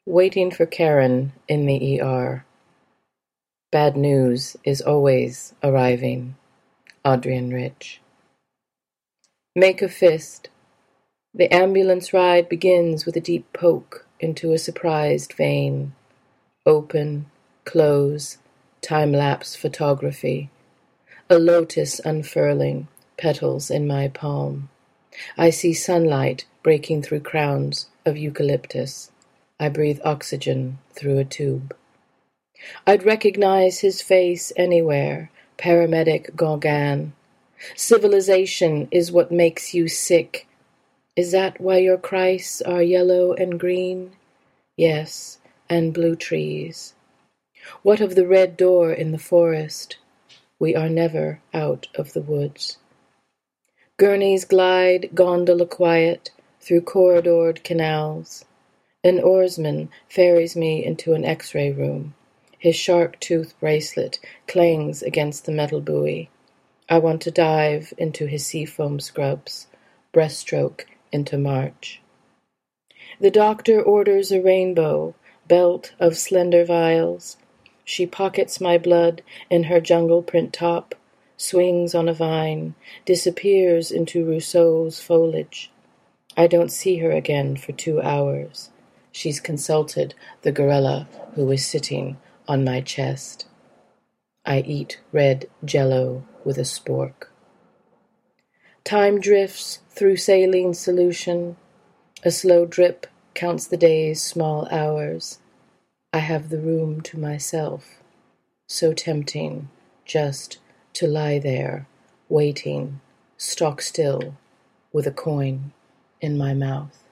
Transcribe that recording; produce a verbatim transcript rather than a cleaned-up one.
Waiting for Karen in the E R. Bad news is always arriving. Adrienne Rich. Make a fist. The ambulance ride begins with a deep poke into a surprised vein. Open, close, time-lapse photography. A lotus unfurling, petals in my palm. I see sunlight breaking through crowns of eucalyptus. I breathe oxygen through a tube. I'd recognize his face anywhere, paramedic Gauguin. Civilization is what makes you sick. Is that why your Christs are yellow and green? Yes, and blue trees. What of the red door in the forest? We are never out of the woods. Gurneys glide, gondola quiet, through corridored canals. An oarsman ferries me into an X-ray room. His shark tooth bracelet clangs against the metal buoy. I want to dive into his seafoam scrubs, breaststroke into March. The doctor orders a rainbow, belt of slender vials. She pockets my blood in her jungle print top, swings on a vine, disappears into Rousseau's foliage. I don't see her again for two hours. She's consulted the gorilla who is sitting on my chest. I eat red jello with a spork. Time drifts through saline solution. A slow drip counts the day's small hours. I have the room to myself. So tempting just to lie there, waiting, stock still, with a coin in my mouth.